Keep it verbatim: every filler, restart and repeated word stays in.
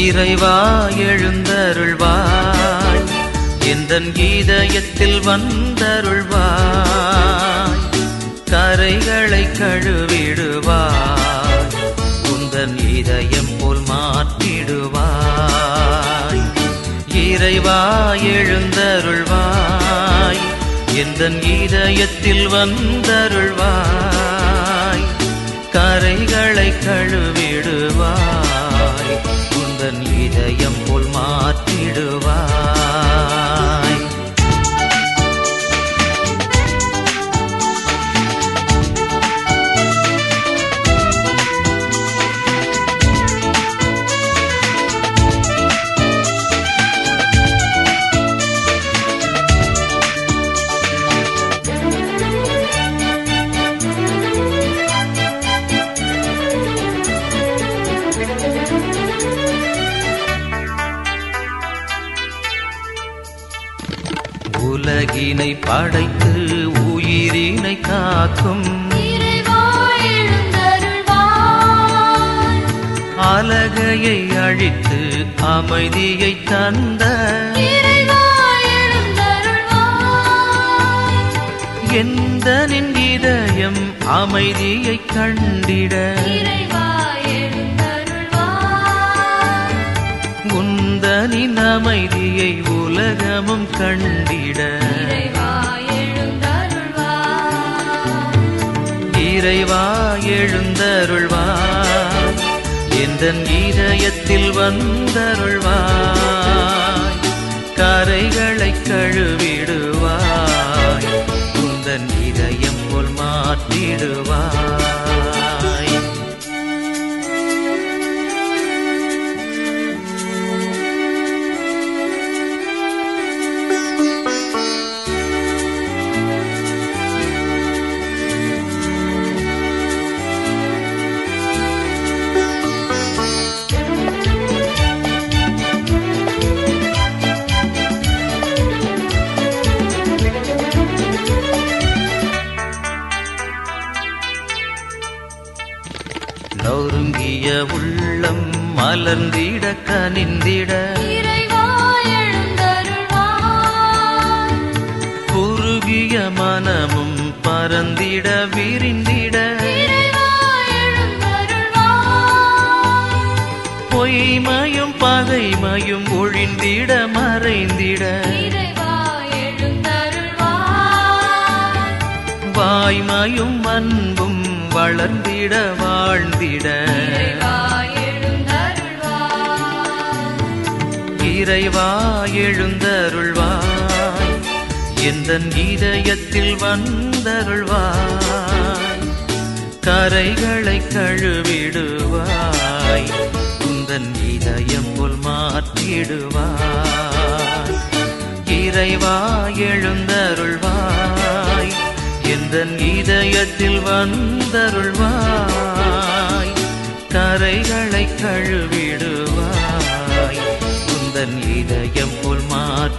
இறைவா எழுந்தருள்வாய், எந்தன் இதயத்தில் வந்தருள்வாய். கரைகளை கழுவிடுவாய், உந்தன் இதயம் போல் மாற்றிடுவாய். இறைவா எழுந்தருள்வாய், எந்தன் இதயத்தில் வந்தருள்வாய். கரைகளை கழுவிடுவாய், உந்தன் இதயம் போல் மாற்றிடுவாய். உலகினை படைத்து உயிரினை காக்கும் இறைவா எழுந்தருள்வாய், அலகையை அழித்து அமைதியை தந்த இறைவா எழுந்தருள்வாய். எந்தனின் இதயம் அமைதியை கண்டிட இறைவா எழுந்தருள்வாய், உந்தனின் அமைதியை உலகமும் கண்டிட இறைவா எழுந்தருள்வாய். இறைவா எழுந்தருள்வாய், எந்தன் இதயத்தில் வந்தருள்வாய். கரைகளை கழுவிடுவாய், உந்தன் இதயம் போல் மாற்றிடுவாய். நொறுங்கிய உள்ளம் மலர்ந்திட கனிந்திட இறைவா எழுந்தருள்வாய், குறுகிய மனமும் பரந்திட விரிந்திட இறைவா எழுந்தருள்வாய். பொய்மையும் பகைமையும் ஒழிந்திட மறைந்திட இறைவா எழுந்தருள்வாய், வாய்மையும் அன்பும் வளர்ந்திட வாழ்ந்திட இறைவா எழுந்தருள்வாய். இறைவா எழுந்தருள்வாய், எந்தன் இதயத்தில் வந்தருள்வாய். கரைகளை கழுவிடுவாய், உந்தன் இதயம் போல் மாற்றிடுவாய். இறைவா எழுந்தருள்வாய், எந்தன் இதயத்தில் வந்தருள்வாய். கரைகளை கழுவிடுவாய், உந்தன் இதயம் போல் மாற்றிடுவாய்.